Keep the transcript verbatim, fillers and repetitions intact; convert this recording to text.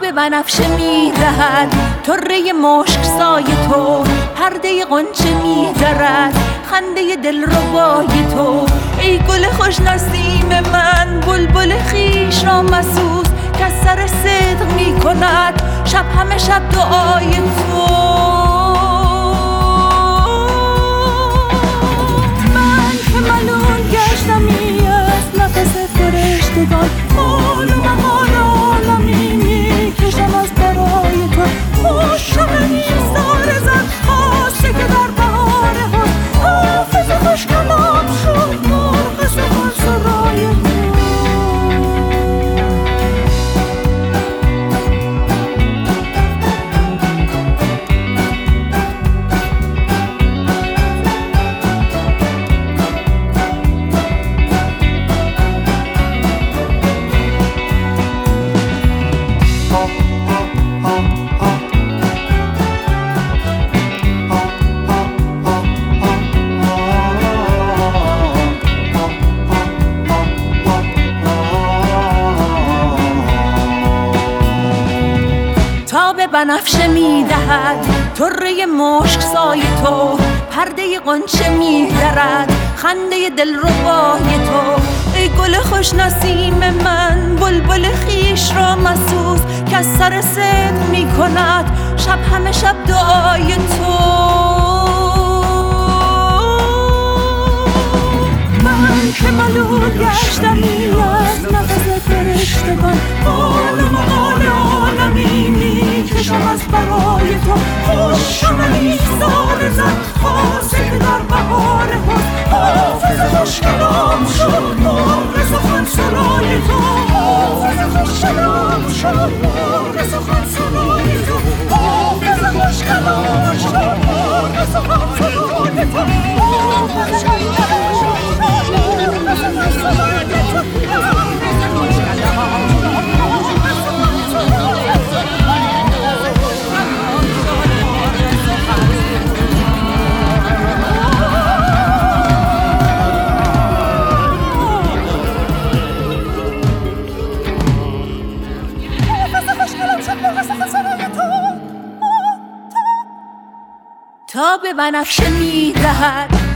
به بنفشه میدهد طره مشک سای تو، پرده غنچه میدرد خنده دلربای تو. ای گل خوش نسیم من، بلبل خویش را مسوز که از سر صدق میکند شب همه شب دعای تو. من که ملول گشتمی از نفس فرشتگان، مال و مقال عالمی میکشم از برای تو. خوش شب نیستار زد خاصه که در بهار ها، حافظ خوش کلام شد مرغ سخن سرای تو. به بنفشه میدهد طره مشک سای تو، پرده غنچه میدرد خنده دلربای تو. ای گل خوش نسیم من، بلبل خویش را مسوز که از سر صدق میکند شب همه شب دعای تو. من که ملول گشتمی از نفس فرشتگان، مال و مقال عالمی میکشم از برای تو. خوش شب نیستار زد خاصه که در بهار هست، حافظ خوش کلام شد مرغ سخن سرای تو. حافظ خوش کلام شد مرغ سخن سرای تو. حافظ خوش کلام شد مرغ سخن سرای تو. حافظ خوش کلام شد مرغ سخن سرای تو. حافظ خوش کلام تا به بنفشه میدهد